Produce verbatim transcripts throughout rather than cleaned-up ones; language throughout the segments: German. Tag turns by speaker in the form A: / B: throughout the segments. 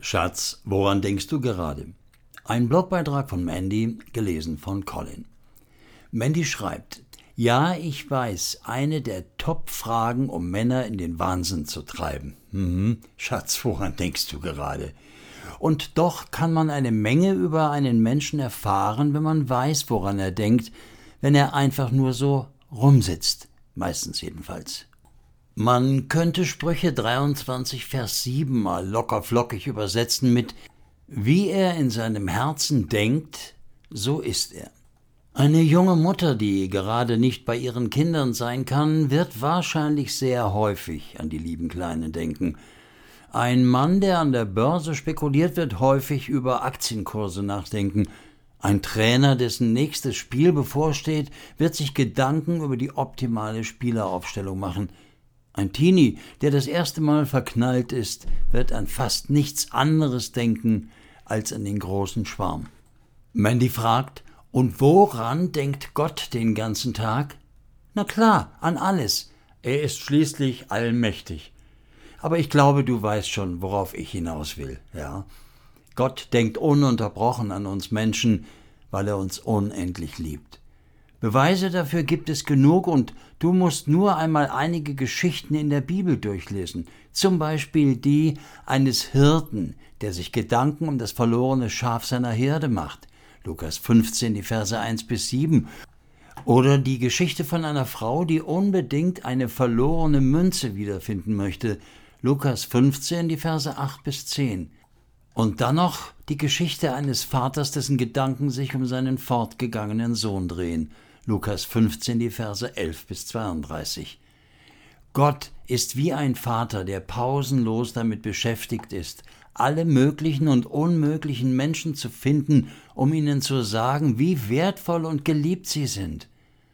A: Schatz, woran denkst du gerade? Ein Blogbeitrag von Mandy, gelesen von Colin. Mandy schreibt: Ja, ich weiß, eine der Top-Fragen, um Männer in den Wahnsinn zu treiben. Mhm. Schatz, woran denkst du gerade? Und doch kann man eine Menge über einen Menschen erfahren, wenn man weiß, woran er denkt, wenn er einfach nur so rumsitzt. Meistens jedenfalls. Man könnte Sprüche dreiundzwanzig, Vers sieben mal locker flockig übersetzen mit: Wie er in seinem Herzen denkt, so ist er. Eine junge Mutter, die gerade nicht bei ihren Kindern sein kann, wird wahrscheinlich sehr häufig an die lieben Kleinen denken. Ein Mann, der an der Börse spekuliert, wird häufig über Aktienkurse nachdenken. Ein Trainer, dessen nächstes Spiel bevorsteht, wird sich Gedanken über die optimale Spieleraufstellung machen. Ein Teenie, der das erste Mal verknallt ist, wird an fast nichts anderes denken als an den großen Schwarm. Mandy fragt: Und woran denkt Gott den ganzen Tag? Na klar, an alles. Er ist schließlich allmächtig. Aber ich glaube, du weißt schon, worauf ich hinaus will, ja? Gott denkt ununterbrochen an uns Menschen, weil er uns unendlich liebt. Beweise dafür gibt es genug und du musst nur einmal einige Geschichten in der Bibel durchlesen. Zum Beispiel die eines Hirten, der sich Gedanken um das verlorene Schaf seiner Herde macht. Lukas fünfzehn, die Verse eins bis sieben. Oder die Geschichte von einer Frau, die unbedingt eine verlorene Münze wiederfinden möchte. Lukas fünfzehn, die Verse acht bis zehn. Und dann noch die Geschichte eines Vaters, dessen Gedanken sich um seinen fortgegangenen Sohn drehen. Lukas fünfzehn, die Verse elf bis zweiunddreißig. Gott ist wie ein Vater, der pausenlos damit beschäftigt ist, alle möglichen und unmöglichen Menschen zu finden, um ihnen zu sagen, wie wertvoll und geliebt sie sind.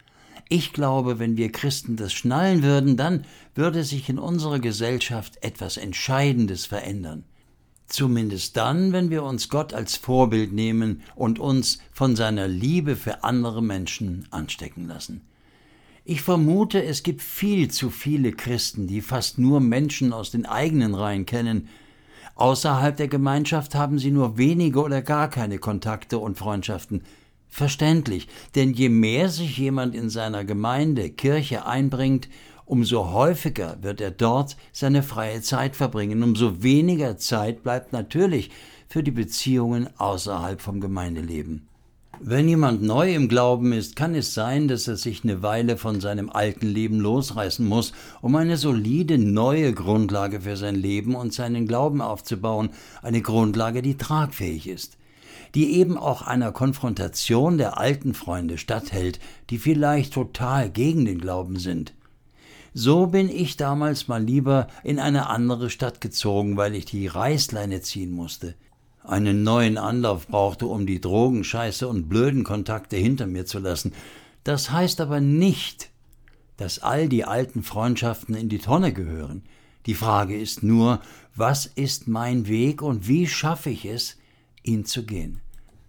A: Ich glaube, wenn wir Christen das schnallen würden, dann würde sich in unserer Gesellschaft etwas Entscheidendes verändern. Zumindest dann, wenn wir uns Gott als Vorbild nehmen und uns von seiner Liebe für andere Menschen anstecken lassen. Ich vermute, es gibt viel zu viele Christen, die fast nur Menschen aus den eigenen Reihen kennen. Außerhalb der Gemeinschaft haben sie nur wenige oder gar keine Kontakte und Freundschaften. Verständlich, denn je mehr sich jemand in seiner Gemeinde, Kirche einbringt, umso häufiger wird er dort seine freie Zeit verbringen, umso weniger Zeit bleibt natürlich für die Beziehungen außerhalb vom Gemeindeleben. Wenn jemand neu im Glauben ist, kann es sein, dass er sich eine Weile von seinem alten Leben losreißen muss, um eine solide neue Grundlage für sein Leben und seinen Glauben aufzubauen, eine Grundlage, die tragfähig ist, die eben auch einer Konfrontation der alten Freunde statthält, die vielleicht total gegen den Glauben sind. So bin ich damals mal lieber in eine andere Stadt gezogen, weil ich die Reißleine ziehen musste, einen neuen Anlauf brauchte, um die Drogenscheiße und blöden Kontakte hinter mir zu lassen. Das heißt aber nicht, dass all die alten Freundschaften in die Tonne gehören. Die Frage ist nur, was ist mein Weg und wie schaffe ich es, ihn zu gehen?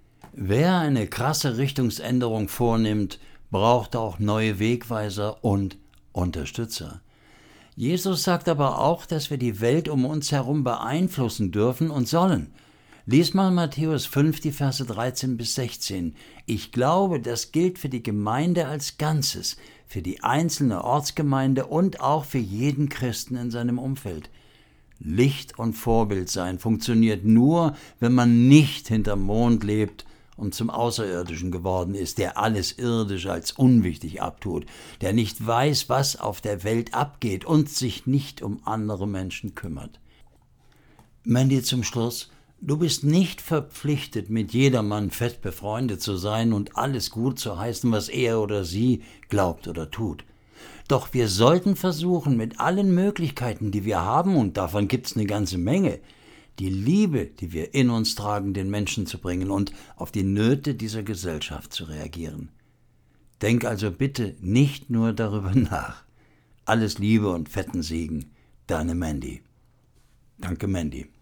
A: Wer eine krasse Richtungsänderung vornimmt, braucht auch neue Wegweiser und Unterstützer. Jesus sagt aber auch, dass wir die Welt um uns herum beeinflussen dürfen und sollen. Lies mal Matthäus fünf, die Verse dreizehn bis sechzehn. Ich glaube, das gilt für die Gemeinde als Ganzes, für die einzelne Ortsgemeinde und auch für jeden Christen in seinem Umfeld. Licht und Vorbild sein funktioniert nur, wenn man nicht hinterm Mond lebt und zum Außerirdischen geworden ist, der alles Irdische als unwichtig abtut, der nicht weiß, was auf der Welt abgeht und sich nicht um andere Menschen kümmert. Mandy, zum Schluss: Du bist nicht verpflichtet, mit jedermann fest befreundet zu sein und alles gut zu heißen, was er oder sie glaubt oder tut. Doch wir sollten versuchen, mit allen Möglichkeiten, die wir haben, und davon gibt's eine ganze Menge, die Liebe, die wir in uns tragen, den Menschen zu bringen und auf die Nöte dieser Gesellschaft zu reagieren. Denk also bitte nicht nur darüber nach. Alles Liebe und fetten Segen, deine Mandy. Danke, Mandy.